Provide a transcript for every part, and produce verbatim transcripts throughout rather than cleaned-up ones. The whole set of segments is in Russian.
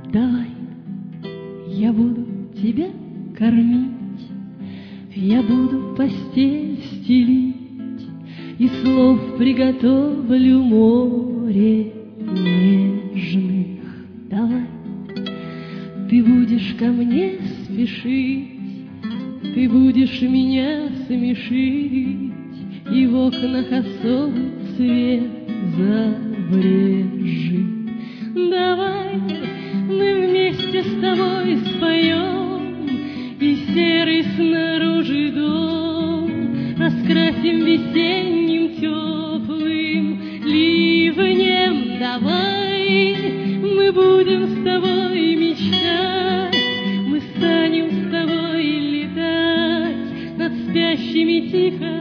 Давай, я буду тебя кормить, я буду постель стелить, и слов приготовлю море нежных. Давай, ты будешь ко мне спешить, ты будешь меня смешить, и в окнах особый цвет забрежет. Давай мы вместе с тобой споем, и серый снаружи дом раскрасим весенним теплым ливнем. Давай мы будем с тобой мечтать, мы станем с тобой летать над спящими тихо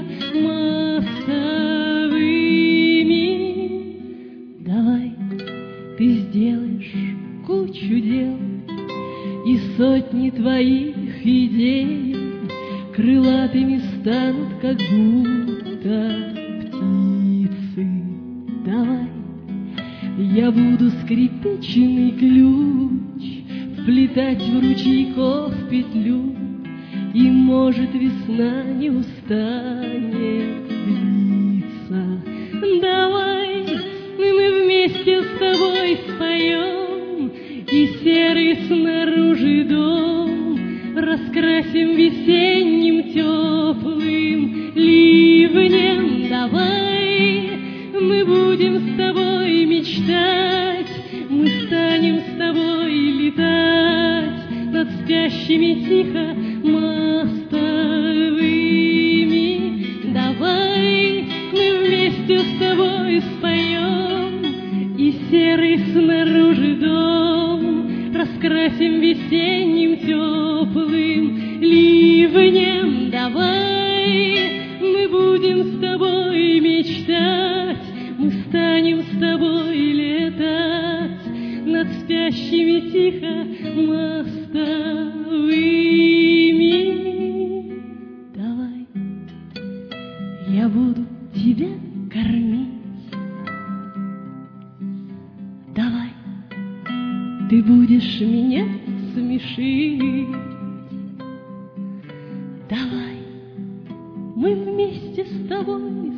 мостовыми. Давай ты сделаешь кучу дел, и сотни твоих идей крылатыми станут, как будто птицы. Давай я буду скрипичный ключ вплетать в ручейков петлю, и, может, весна не устанет длиться. Давай мы вместе с тобой споем, и серый снаружи дом раскрасим весенним теплым ливнем. Давай мы будем с тобой мечтать, мы станем с тобой летать над спящими тихо мостовыми. Давай мы вместе с тобой споем, и серый снаружи дом раскрасим весенним теплым ливнем. Давай мы будем с тобой мечтать, мы станем с тобой летать над спящими тихо мостовыми. Давай я буду тебя кормить, давай ты будешь меня смешить. Давай мы вместе с тобой